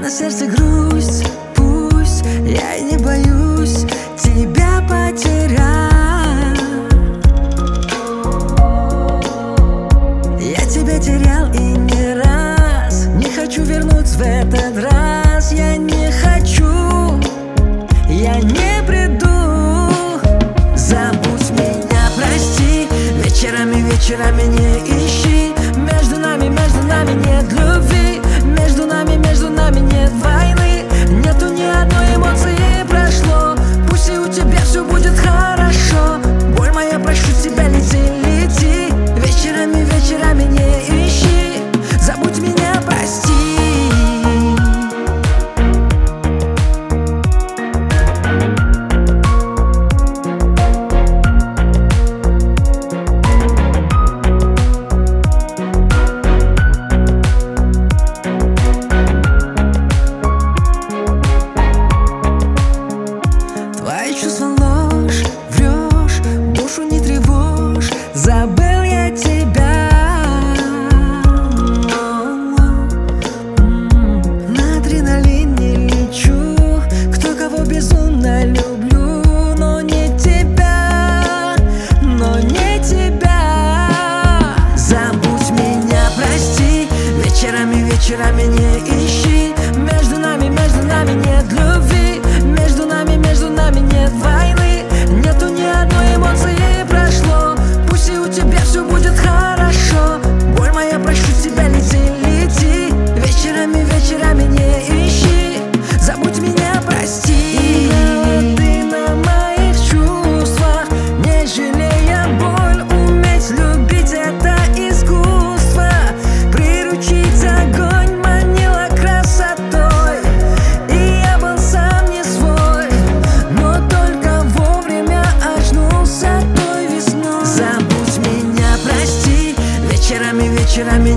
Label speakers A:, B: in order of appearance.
A: на сердце грусть, пусть я и не боюсь тебя потерять. Я тебя терял и не раз, не хочу вернуться в этот раз. Я не хочу, я не приду. Забудь меня, прости, вечерами не ищи. Между нами нет любви, между нами нет войны. Нету ни одной эмоции, прошло. Пусть и у тебя все будет хорошо. Боль моя, прошу тебя, лети. Вечерами не ищи. Забудь меня, прости. Ложь, врешь, душу не тревожь. Забыл я тебя. На адреналине лечу, кто кого безумно люблю. Но не тебя, Забудь меня, прости, вечерами не ищи. Между нами нет любви, между нами нет войны. Нету ни одной эмоции, прошло. Пусть и у тебя все будет хорошо. Боль моя, прошу тебя, лети. Вечерами не ищи. Забудь меня, прости. Ты на моих чувствах, не жалея боль. Уметь любить — это искусство. Приручить огонь манила красотой, и я был сам не свой, но только вовремя очнулся той весной. Забудь меня, прости, вечерами